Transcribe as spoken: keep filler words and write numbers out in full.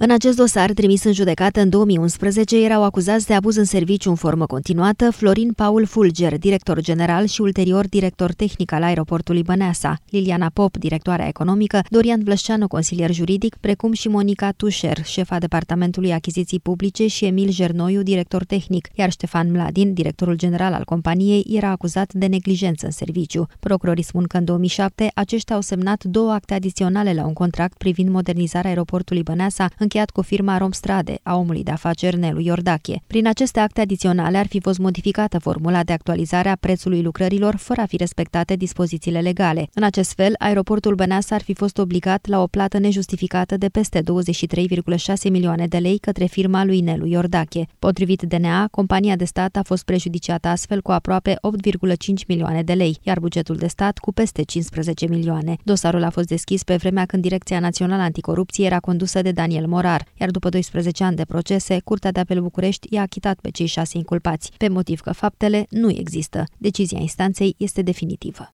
În acest dosar, trimis în judecată în două mii unsprezece, erau acuzați de abuz în serviciu în formă continuată Florin Paul Fulger, director general și ulterior director tehnic al aeroportului Băneasa, Liliana Pop, directoarea economică, Dorian Vlășceanu, consilier juridic, precum și Monica Tușer, șefa departamentului achiziții publice, și Emil Jernoiu, director tehnic, iar Ștefan Mladin, directorul general al companiei, era acuzat de neglijență în serviciu. Procurorii spun că în două mii șapte aceștia au semnat două acte adiționale la un contract privind modernizarea aeroportului Băneasa, încheiat cu firma Romstrade, a omului de afaceri Nelu Iordache. Prin aceste acte adiționale ar fi fost modificată formula de actualizare a prețului lucrărilor fără a fi respectate dispozițiile legale. În acest fel, aeroportul Băneasa ar fi fost obligat la o plată nejustificată de peste douăzeci și trei virgulă șase milioane de lei către firma lui Nelu Iordache. Potrivit D N A, compania de stat a fost prejudiciată astfel cu aproape opt virgulă cinci milioane de lei, iar bugetul de stat cu peste cincisprezece milioane. Dosarul a fost deschis pe vremea când Direcția Națională Anticorupție era condusă de Daniel Morar, iar după doisprezece ani de procese, Curtea de Apel București i-a achitat pe cei șase inculpați, pe motiv că faptele nu există. Decizia instanței este definitivă.